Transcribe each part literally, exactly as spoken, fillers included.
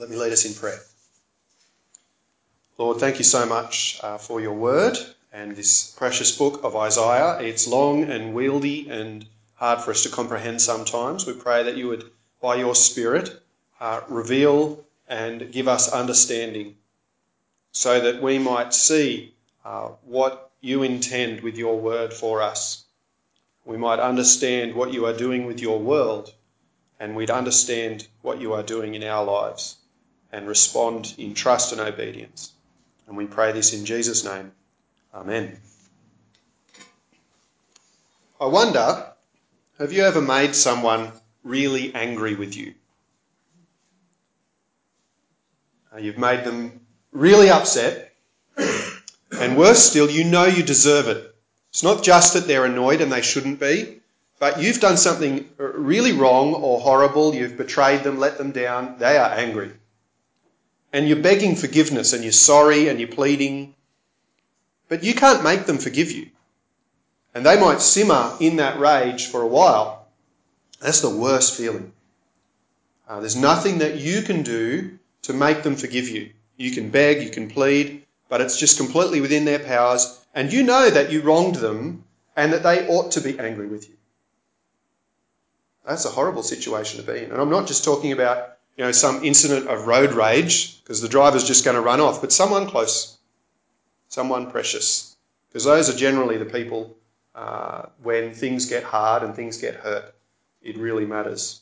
Let me lead us in prayer. Lord, thank you so much uh, for your word and this precious book of Isaiah. It's long and wieldy and hard for us to comprehend sometimes. We pray that you would, by your Spirit, uh, reveal and give us understanding so that we might see uh, what you intend with your word for us. We might understand what you are doing with your world, and we'd understand what you are doing in our lives and respond in trust and obedience. And we pray this in Jesus' name. Amen. I wonder, have you ever made someone really angry with you? Uh, you've made them really upset, and worse still, you know you deserve it. It's not just that they're annoyed and they shouldn't be, but you've done something really wrong or horrible, you've betrayed them, let them down, they are angry. And you're begging forgiveness and you're sorry and you're pleading, but you can't make them forgive you. And they might simmer in that rage for a while. That's the worst feeling. Uh, there's nothing that you can do to make them forgive you. You can beg, you can plead, but it's just completely within their powers. And you know that you wronged them and that they ought to be angry with you. That's a horrible situation to be in. And I'm not just talking about, you know, some incident of road rage because the driver's just going to run off, but someone close, someone precious. Because those are generally the people uh, when things get hard and things get hurt. It really matters.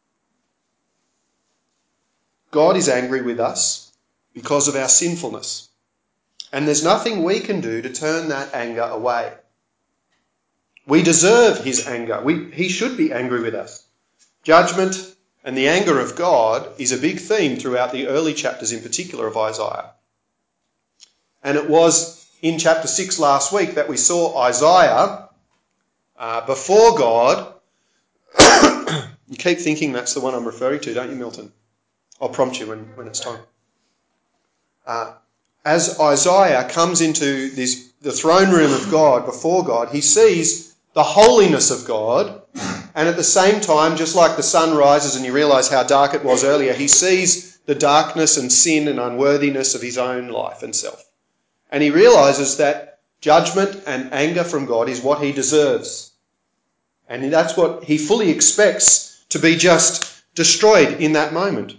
God is angry with us because of our sinfulness. And there's nothing we can do to turn that anger away. We deserve his anger. We, he should be angry with us. Judgment and the anger of God is a big theme throughout the early chapters in particular of Isaiah. And it was in chapter six last week that we saw Isaiah uh, before God. You keep thinking that's the one I'm referring to, don't you, Milton? I'll prompt you when, when it's time. Uh, As Isaiah comes into this, the throne room of God, before God, he sees the holiness of God, and at the same time, just like the sun rises and you realise how dark it was earlier, he sees the darkness and sin and unworthiness of his own life and self. And he realises that judgment and anger from God is what he deserves. And that's what he fully expects to be just destroyed in that moment.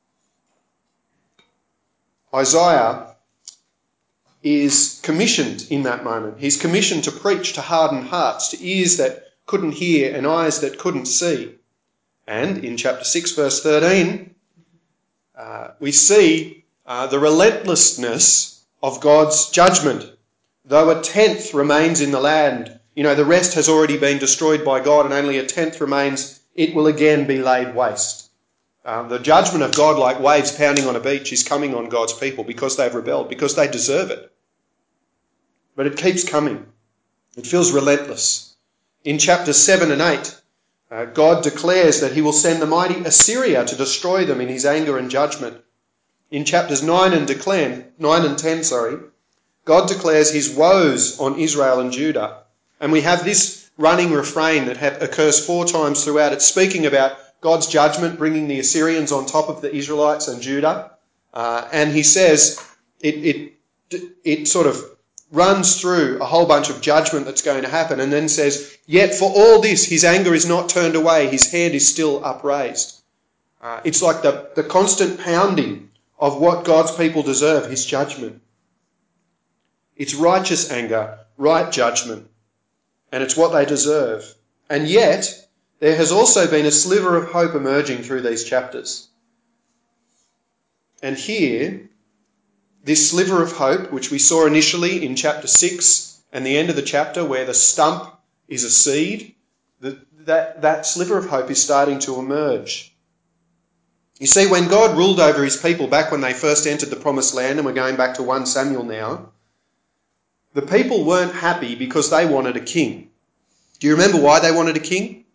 Isaiah is commissioned in that moment. He's commissioned to preach to hardened hearts, to ears that couldn't hear and eyes that couldn't see. And in chapter six, verse thirteen, uh, we see uh, the relentlessness of God's judgment. Though a tenth remains in the land, you know, the rest has already been destroyed by God and only a tenth remains, it will again be laid waste. Uh, the judgment of God, like waves pounding on a beach, is coming on God's people because they've rebelled, because they deserve it. But it keeps coming. It feels relentless. In chapters seven and eight, uh, God declares that he will send the mighty Assyria to destroy them in his anger and judgment. In chapters nine and, declare, nine and ten, sorry, God declares his woes on Israel and Judah. And we have this running refrain that have, occurs four times throughout it, speaking about God's judgment, bringing the Assyrians on top of the Israelites and Judah. Uh, and he says, it, it, it sort of runs through a whole bunch of judgment that's going to happen and then says, yet for all this, his anger is not turned away, his head is still upraised. Uh, it's like the, the constant pounding of what God's people deserve, his judgment. It's righteous anger, right judgment, and it's what they deserve. And yet, there has also been a sliver of hope emerging through these chapters. And here, this sliver of hope, which we saw initially in chapter six and the end of the chapter where the stump is a seed, that, that, that sliver of hope is starting to emerge. You see, when God ruled over his people back when they first entered the promised land, and we're going back to First Samuel now, the people weren't happy because they wanted a king. Do you remember why they wanted a king?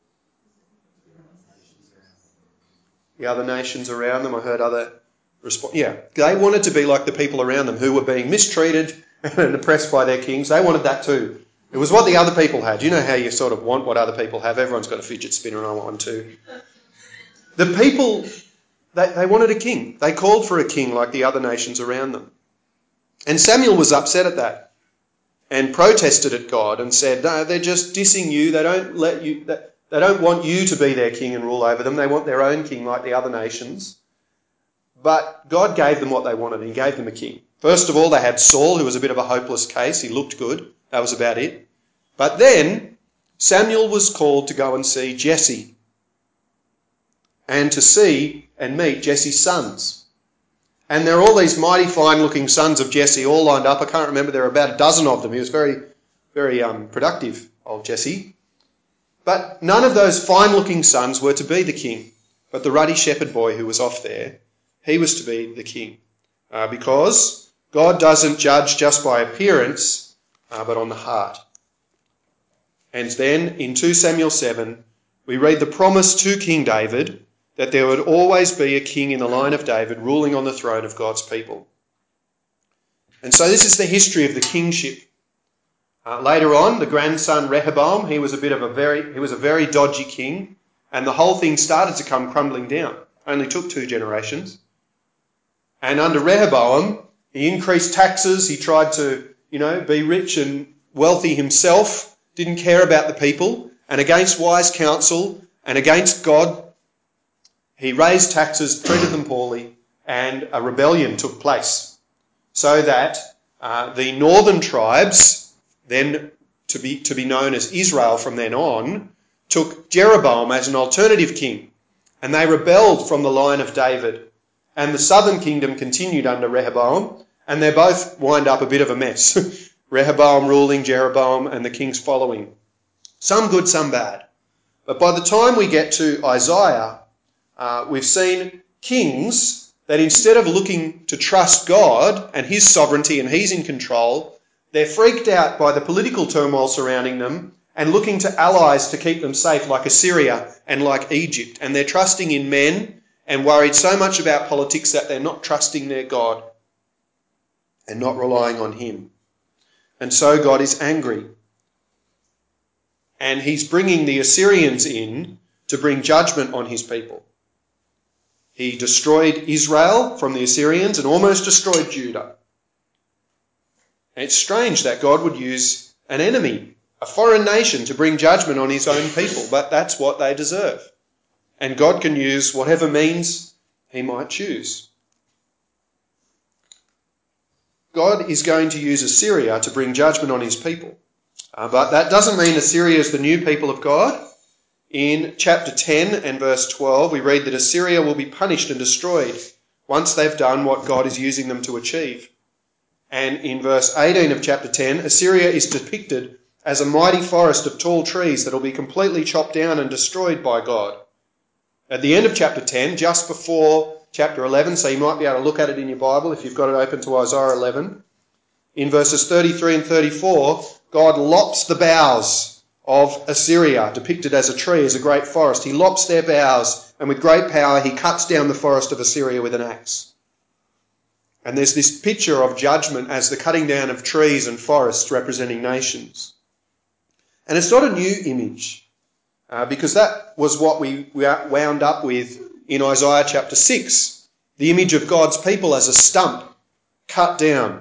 The other nations around them, I heard other response. Yeah, they wanted to be like the people around them who were being mistreated and oppressed by their kings. They wanted that too. It was what the other people had. You know how you sort of want what other people have? Everyone's got a fidget spinner and I want one too. The people, they, they wanted a king. They called for a king like the other nations around them. And Samuel was upset at that and protested at God and said, no, they're just dissing you. They don't let you, they don't want you to be their king and rule over them. They want their own king like the other nations. But God gave them what they wanted. He gave them a king. First of all, they had Saul, who was a bit of a hopeless case. He looked good. That was about it. But then Samuel was called to go and see Jesse and to see and meet Jesse's sons. And there are all these mighty fine-looking sons of Jesse all lined up. I can't remember. There were about a dozen of them. He was very, very um, productive, old Jesse. But none of those fine-looking sons were to be the king. But the ruddy shepherd boy who was off there, he was to be the king. Uh, because God doesn't judge just by appearance, uh, but on the heart. And then in two Samuel seven, we read the promise to King David that there would always be a king in the line of David ruling on the throne of God's people. And so this is the history of the kingship. Uh, later on, the grandson Rehoboam, he was a bit of a very, he was a very dodgy king, and the whole thing started to come crumbling down. Only took two generations. And under Rehoboam, he increased taxes. He tried to, you know, be rich and wealthy himself, didn't care about the people, and against wise counsel and against God, he raised taxes, treated them poorly, and a rebellion took place. So that uh, the northern tribes, then to be to be known as Israel from then on, took Jeroboam as an alternative king, and they rebelled from the line of David. And the southern kingdom continued under Rehoboam, and they both wind up a bit of a mess. Rehoboam ruling, Jeroboam, and the kings following. Some good, some bad. But by the time we get to Isaiah, uh, we've seen kings that instead of looking to trust God and his sovereignty and he's in control, they're freaked out by the political turmoil surrounding them and looking to allies to keep them safe, like Assyria and like Egypt. And they're trusting in men and worried so much about politics that they're not trusting their God and not relying on him. And so God is angry. And he's bringing the Assyrians in to bring judgment on his people. He destroyed Israel from the Assyrians and almost destroyed Judah. And it's strange that God would use an enemy, a foreign nation, to bring judgment on his own people, but that's what they deserve. And God can use whatever means he might choose. God is going to use Assyria to bring judgment on his people. Uh, but that doesn't mean Assyria is the new people of God. In chapter ten and verse twelve, we read that Assyria will be punished and destroyed once they've done what God is using them to achieve. And in verse eighteen of chapter ten, Assyria is depicted as a mighty forest of tall trees that will be completely chopped down and destroyed by God. At the end of chapter ten, just before chapter eleven, so you might be able to look at it in your Bible if you've got it open to Isaiah eleven, in verses thirty-three and thirty-four, God lops the boughs of Assyria, depicted as a tree, as a great forest. He lops their boughs, and with great power he cuts down the forest of Assyria with an axe. And there's this picture of judgment as the cutting down of trees and forests representing nations. And it's not a new image, uh, because that was what we wound up with in Isaiah chapter six, the image of God's people as a stump cut down.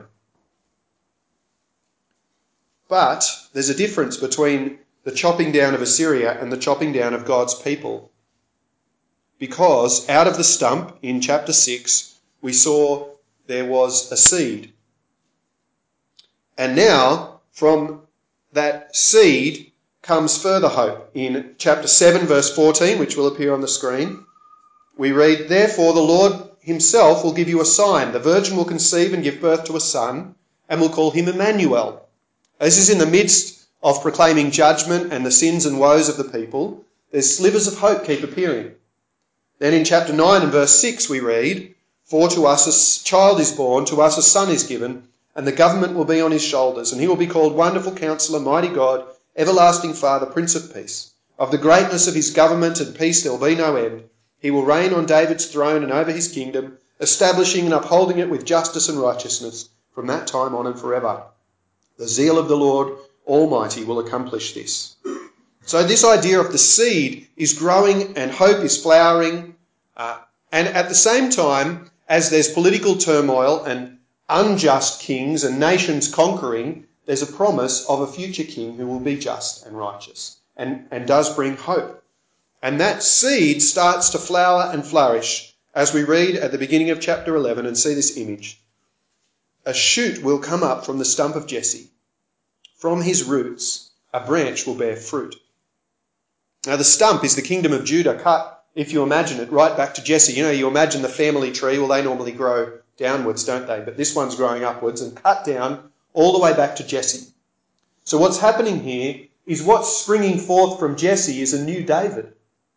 But there's a difference between the chopping down of Assyria and the chopping down of God's people. Because out of the stump in chapter six, we saw there was a seed. And now, from that seed comes further hope. In chapter seven, verse fourteen, which will appear on the screen, we read, "Therefore the Lord himself will give you a sign. The virgin will conceive and give birth to a son, and will call him Emmanuel." This is in the midst of proclaiming judgment and the sins and woes of the people. There's slivers of hope keep appearing. Then in chapter nine and verse six we read, "For to us a child is born, to us a son is given, and the government will be on his shoulders, and he will be called Wonderful Counselor, Mighty God, Everlasting Father, Prince of Peace. Of the greatness of his government and peace there will be no end. He will reign on David's throne and over his kingdom, establishing and upholding it with justice and righteousness from that time on and forever. The zeal of the Lord Almighty will accomplish this." So this idea of the seed is growing and hope is flowering, uh, And at the same time, as there's political turmoil and unjust kings and nations conquering, there's a promise of a future king who will be just and righteous and, and does bring hope. And that seed starts to flower and flourish as we read at the beginning of chapter eleven and see this image. A shoot will come up from the stump of Jesse. From his roots, a branch will bear fruit. Now the stump is the kingdom of Judah cut, if you imagine it, right back to Jesse. You know, you imagine the family tree. Well, they normally grow downwards, don't they? But this one's growing upwards and cut down all the way back to Jesse. So what's happening here is what's springing forth from Jesse is a new David.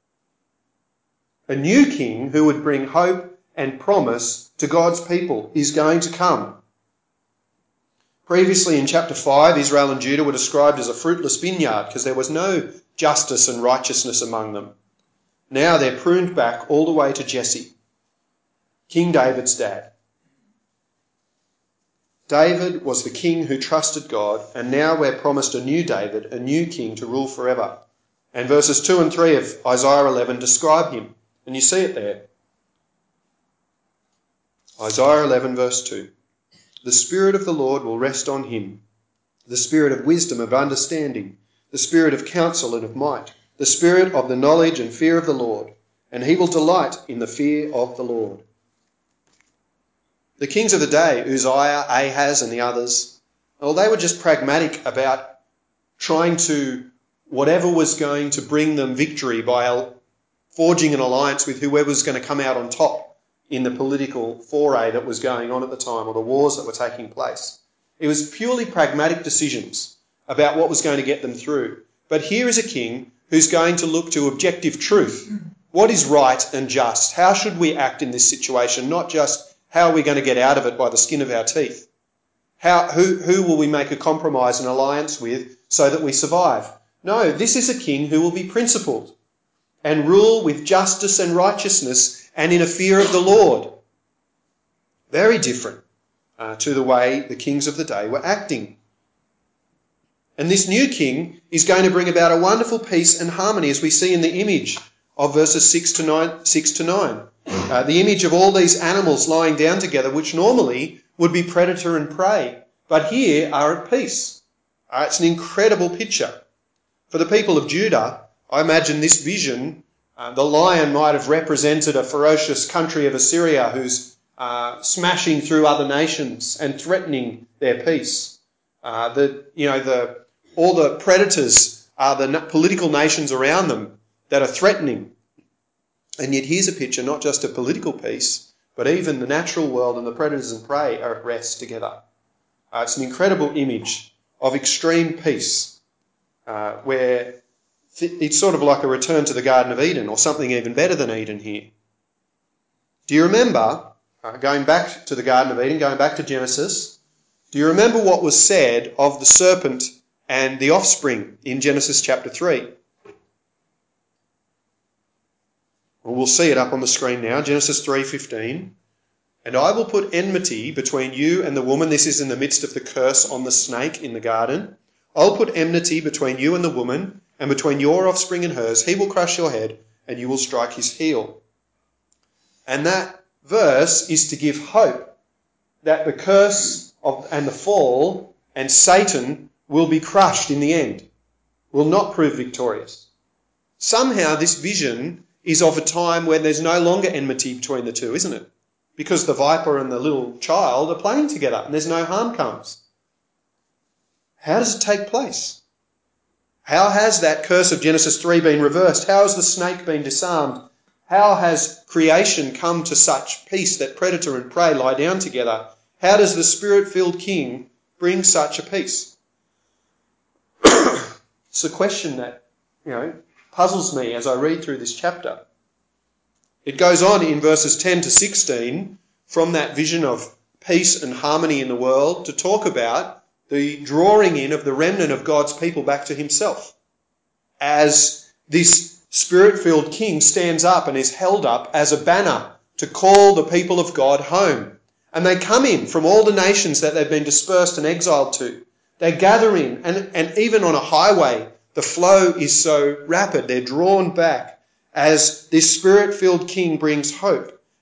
A new king who would bring hope and promise to God's people is going to come. Previously in chapter five, Israel and Judah were described as a fruitless vineyard because there was no justice and righteousness among them. Now they're pruned back all the way to Jesse, King David's dad. David was the king who trusted God, and now we're promised a new David, a new king to rule forever. And verses two and three of Isaiah eleven describe him, and you see it there. Isaiah eleven verse two. The Spirit of the Lord will rest on him, the Spirit of wisdom, of understanding, the Spirit of counsel and of might, the Spirit of the knowledge and fear of the Lord, and he will delight in the fear of the Lord. The kings of the day, Uzziah, Ahaz and the others, well, they were just pragmatic about trying to, whatever was going to bring them victory by forging an alliance with whoever was going to come out on top in the political foray that was going on at the time, or the wars that were taking place. It was purely pragmatic decisions about what was going to get them through. But here is a king who's going to look to objective truth. What is right and just? How should we act in this situation? Not just how are we going to get out of it by the skin of our teeth? How, who, who will we make a compromise and alliance with so that we survive? No, this is a king who will be principled and rule with justice and righteousness and in a fear of the Lord. Very different uh, to the way the kings of the day were acting. And this new king is going to bring about a wonderful peace and harmony, as we see in the image of verses six to nine. Six to nine. Uh, the image of all these animals lying down together, which normally would be predator and prey, but here are at peace. Uh, it's an incredible picture. For the people of Judah, I imagine this vision, uh, the lion might have represented a ferocious country of Assyria who's uh, smashing through other nations and threatening their peace. Uh, the, you know, the, all the predators are the political nations around them that are threatening. And yet here's a picture not just of political peace, but even the natural world and the predators and prey are at rest together. Uh, it's an incredible image of extreme peace, uh, where th- it's sort of like a return to the Garden of Eden, or something even better than Eden here. Do you remember, uh, going back to the Garden of Eden, going back to Genesis, do you remember what was said of the serpent and the offspring in Genesis chapter three? Well, we'll see it up on the screen now, Genesis three fifteen. And I will put enmity between you and the woman. This is in the midst of the curse on the snake in the garden. I'll put enmity between you and the woman, and between your offspring and hers. He will crush your head, and you will strike his heel. And that verse is to give hope that the curse of and the fall and Satan will be crushed in the end, will not prove victorious. Somehow this vision is of a time when there's no longer enmity between the two, isn't it? Because the viper and the little child are playing together and there's no harm comes. How does it take place? How has that curse of Genesis three been reversed? How has the snake been disarmed? How has creation come to such peace that predator and prey lie down together? How does the Spirit-filled King bring such a peace? It's a question that, you know, puzzles me as I read through this chapter. It goes on in verses ten to sixteen from that vision of peace and harmony in the world to talk about the drawing in of the remnant of God's people back to himself, as this Spirit-filled King stands up and is held up as a banner to call the people of God home. And they come in from all the nations that they've been dispersed and exiled to. They gather in, and, and even on a highway, the flow is so rapid, they're drawn back as this Spirit-filled King brings hope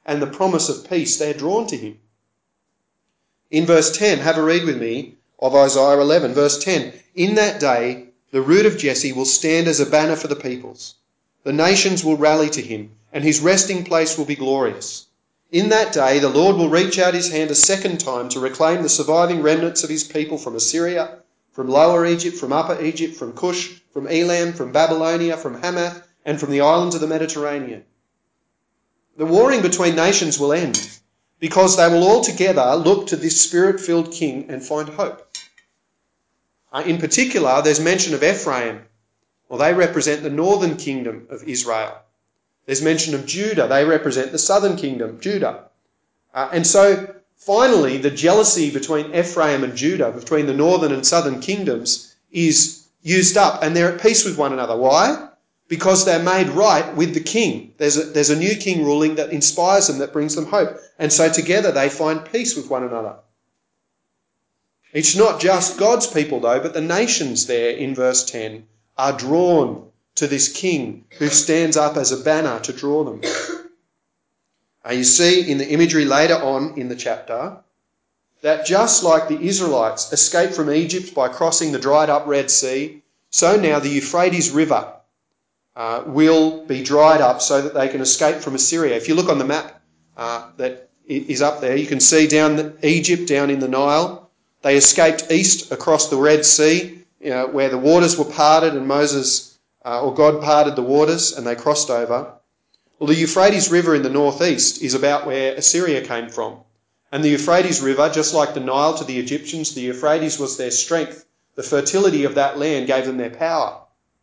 and the promise of peace, they're drawn to him. In verse ten, have a read with me of Isaiah eleven, verse ten. In that day, the root of Jesse will stand as a banner for the peoples. The nations will rally to him, and his resting place will be glorious. In that day, the Lord will reach out his hand a second time to reclaim the surviving remnants of his people from Assyria, from Lower Egypt, from Upper Egypt, from Cush, from Elam, from Babylonia, from Hamath, and from the islands of the Mediterranean. The warring between nations will end because they will all together look to this spirit-filled king and find hope. Uh, in particular, there's mention of Ephraim. Well, they represent the northern kingdom of Israel. There's mention of Judah. They represent the southern kingdom, Judah. Uh, and so, finally, the jealousy between Ephraim and Judah, between the northern and southern kingdoms, is used up, and they're at peace with one another. Why? Because they're made right with the king. There's a, there's a new king ruling that inspires them, that brings them hope. And so together they find peace with one another. It's not just God's people, though, but the nations there in verse ten are drawn to this king who stands up as a banner to draw them. Uh, you see in the imagery later on in the chapter that just like the Israelites escaped from Egypt by crossing the dried up Red Sea, so now the Euphrates River uh, will be dried up so that they can escape from Assyria. If you look on the map uh, that is up there, you can see down the, Egypt down in the Nile. They escaped east across the Red Sea, you know, where the waters were parted and Moses uh, or God parted the waters and they crossed over. Well, the Euphrates River in the northeast is about where Assyria came from. And the Euphrates River, just like the Nile to the Egyptians, the Euphrates was their strength. The fertility of that land gave them their power.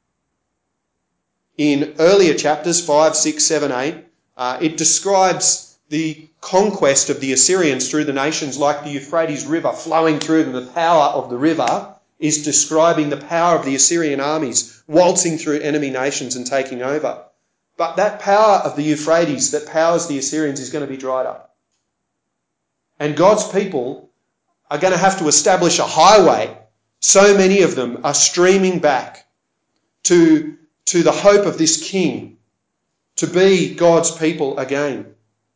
In earlier chapters, five, six, seven, eight, uh, it describes the conquest of the Assyrians through the nations like the Euphrates River flowing through them. The power of the river is describing the power of the Assyrian armies waltzing through enemy nations and taking over. But that power of the Euphrates that powers the Assyrians is going to be dried up. And God's people are going to have to establish a highway. So many of them are streaming back to, to the hope of this king to be God's people again.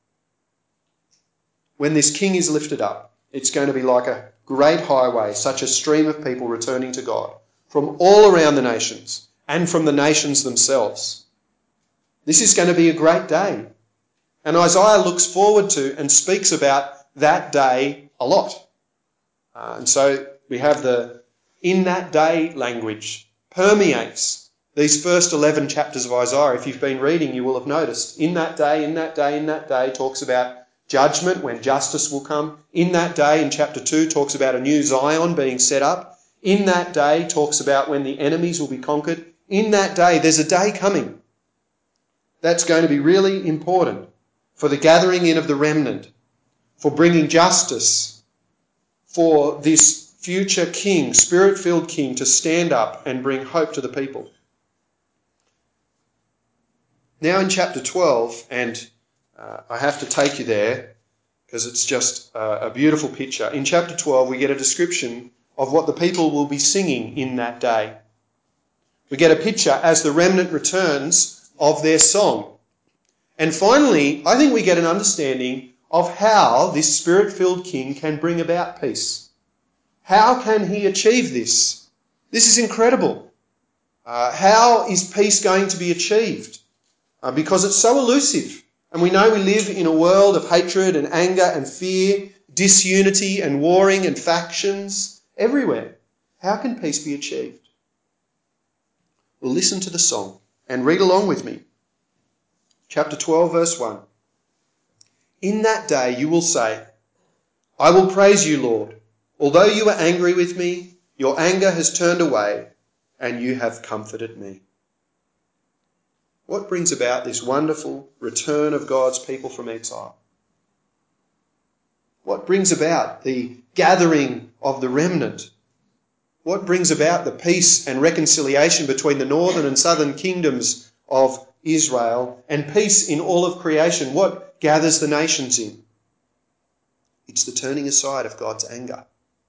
When this king is lifted up, it's going to be like a great highway, such a stream of people returning to God from all around the nations and from the nations themselves. This is going to be a great day. And Isaiah looks forward to and speaks about that day a lot. Uh, and so we have the in that day language permeates these first eleven chapters of Isaiah. If you've been reading, you will have noticed in that day, in that day, in that day talks about judgment, when justice will come. In that day, in chapter two, talks about a new Zion being set up. In that day, talks about when the enemies will be conquered. In that day, there's a day coming that's going to be really important for the gathering in of the remnant, for bringing justice, for this future king, spirit-filled king, to stand up and bring hope to the people. Now in chapter twelve, and uh, I have to take you there because it's just uh, a beautiful picture. In chapter twelve, we get a description of what the people will be singing in that day. We get a picture as the remnant returns of their song. And finally, I think we get an understanding of how this spirit-filled king can bring about peace. How can he achieve this? This is incredible. Uh, how is peace going to be achieved? Uh, because it's so elusive. And we know we live in a world of hatred and anger and fear, disunity and warring and factions everywhere. How can peace be achieved? Well, listen to the song and read along with me. Chapter twelve, verse one. In that day you will say, I will praise you, Lord. Although you were angry with me, your anger has turned away and you have comforted me. What brings about this wonderful return of God's people from exile? What brings about the gathering of the remnant? What brings about the peace and reconciliation between the northern and southern kingdoms of Israel and peace in all of creation? What gathers the nations in? It's the turning aside of God's anger.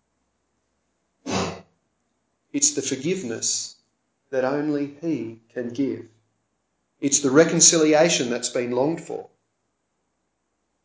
It's the forgiveness that only He can give. It's the reconciliation that's been longed for.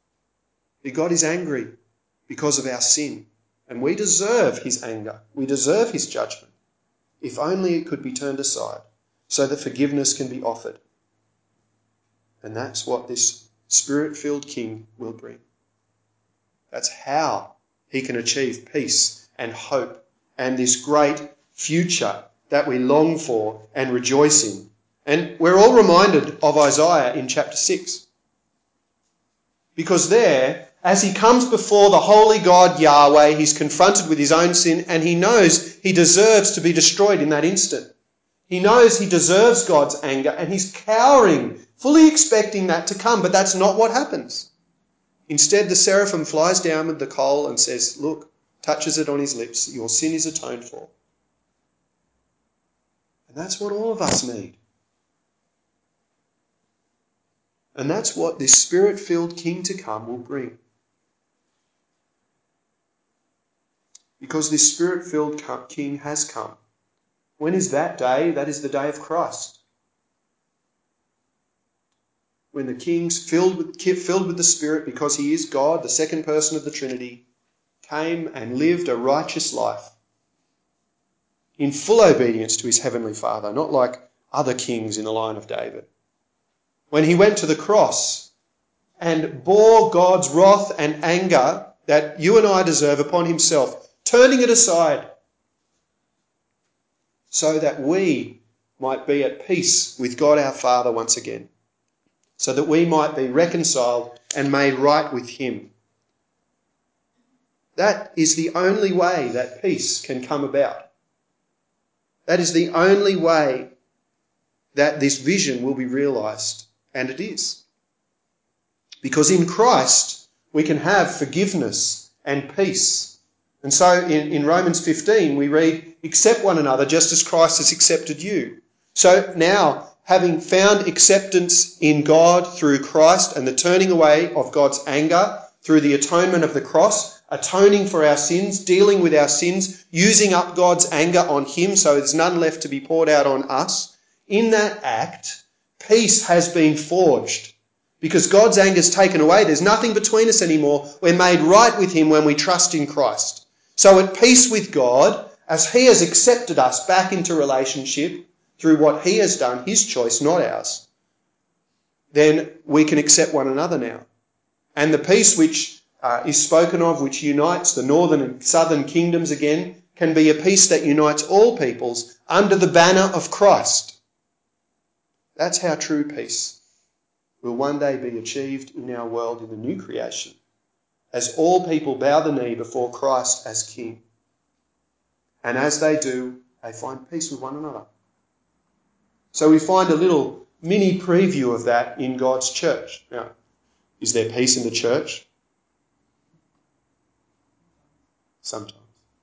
God is angry because of our sin, and we deserve his anger. We deserve his judgment. If only it could be turned aside so that forgiveness can be offered. And that's what this Spirit-filled King will bring. That's how he can achieve peace and hope and this great future that we long for and rejoice in. And we're all reminded of Isaiah in chapter six. Because there, as he comes before the holy God Yahweh, he's confronted with his own sin and he knows he deserves to be destroyed in that instant. He knows he deserves God's anger and he's cowering, fully expecting that to come, but that's not what happens. Instead, the seraphim flies down with the coal and says, look, touches it on his lips, your sin is atoned for. And that's what all of us need. And that's what this Spirit-filled King to come will bring. Because this Spirit-filled King has come. When is that day? That is the day of Christ. When the King's filled with, filled with the Spirit, because he is God, the second person of the Trinity, came and lived a righteous life in full obedience to his heavenly Father, not like other kings in the line of David. When he went to the cross and bore God's wrath and anger that you and I deserve upon himself, turning it aside so that we might be at peace with God our Father once again, so that we might be reconciled and made right with him. That is the only way that peace can come about. That is the only way that this vision will be realised, and it is. Because in Christ we can have forgiveness and peace. And so in, in Romans fifteen we read, accept one another just as Christ has accepted you. So now, having found acceptance in God through Christ and the turning away of God's anger through the atonement of the cross, atoning for our sins, dealing with our sins, using up God's anger on him so there's none left to be poured out on us, in that act, peace has been forged. Because God's anger is taken away. There's nothing between us anymore. We're made right with him when we trust in Christ. So at peace with God, as he has accepted us back into relationship through what he has done, his choice, not ours, then we can accept one another now. And the peace which uh, is spoken of, which unites the northern and southern kingdoms again, can be a peace that unites all peoples under the banner of Christ. That's how true peace will one day be achieved in our world in the new creation, as all people bow the knee before Christ as King. And as they do, they find peace with one another. So we find a little mini preview of that in God's church. Now, is there peace in the church? Sometimes.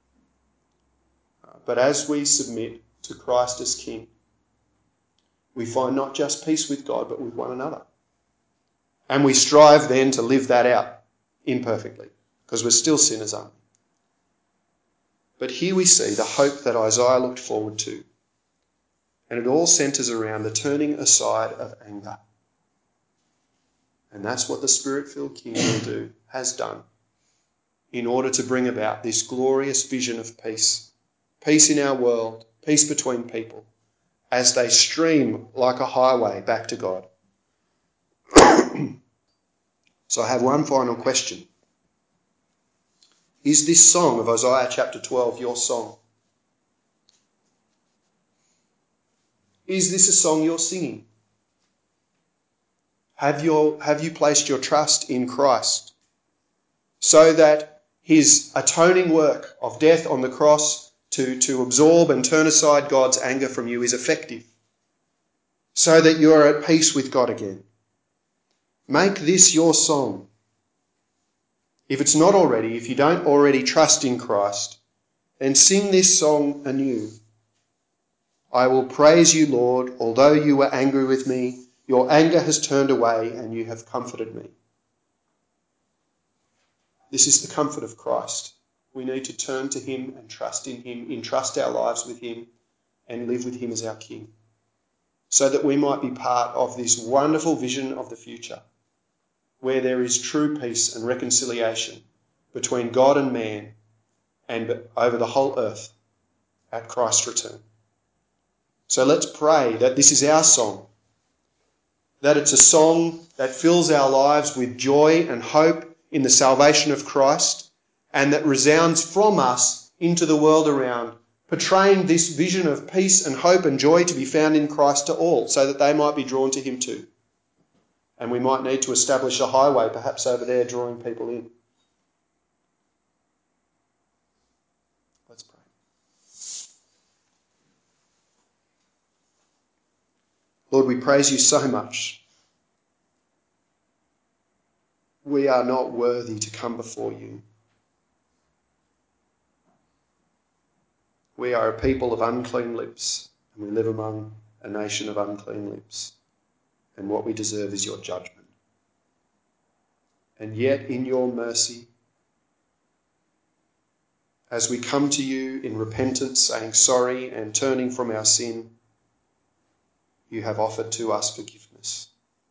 But as we submit to Christ as King, we find not just peace with God, but with one another. And we strive then to live that out imperfectly, because we're still sinners, aren't we? But here we see the hope that Isaiah looked forward to. And it all centres around the turning aside of anger. And that's what the Spirit-filled King will do, has done, in order to bring about this glorious vision of peace. Peace in our world, peace between people, as they stream like a highway back to God. So I have one final question. Is this song of Isaiah chapter twelve your song? Is this a song you're singing? Have you, have you placed your trust in Christ so that his atoning work of death on the cross to, to absorb and turn aside God's anger from you is effective, so that you are at peace with God again? Make this your song. If it's not already, if you don't already trust in Christ, then sing this song anew. I will praise you, Lord, although you were angry with me. Your anger has turned away and you have comforted me. This is the comfort of Christ. We need to turn to him and trust in him, entrust our lives with him and live with him as our King, so that we might be part of this wonderful vision of the future, where there is true peace and reconciliation between God and man and over the whole earth at Christ's return. So let's pray that this is our song, that it's a song that fills our lives with joy and hope in the salvation of Christ, and that resounds from us into the world around, portraying this vision of peace and hope and joy to be found in Christ to all, so that they might be drawn to him too. And we might need to establish a highway, perhaps over there, drawing people in. Let's pray. Lord, we praise you so much. We are not worthy to come before you. We are a people of unclean lips, and we live among a nation of unclean lips. And what we deserve is your judgment. And yet, in your mercy, as we come to you in repentance, saying sorry and turning from our sin, you have offered to us forgiveness.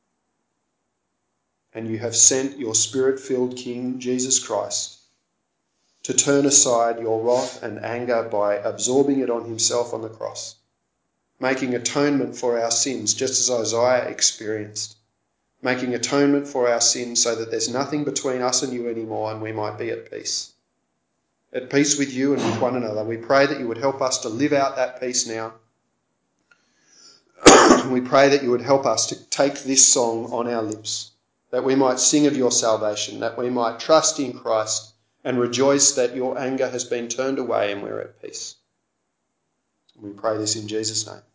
And you have sent your Spirit-filled King, Jesus Christ, to turn aside your wrath and anger by absorbing it on himself on the cross, making atonement for our sins, just as Isaiah experienced, making atonement for our sins so that there's nothing between us and you anymore, and we might be at peace. At peace with you and with one another. We pray that you would help us to live out that peace now. We pray that you would help us to take this song on our lips, that we might sing of your salvation, that we might trust in Christ and rejoice that your anger has been turned away and we're at peace. We pray this in Jesus' name.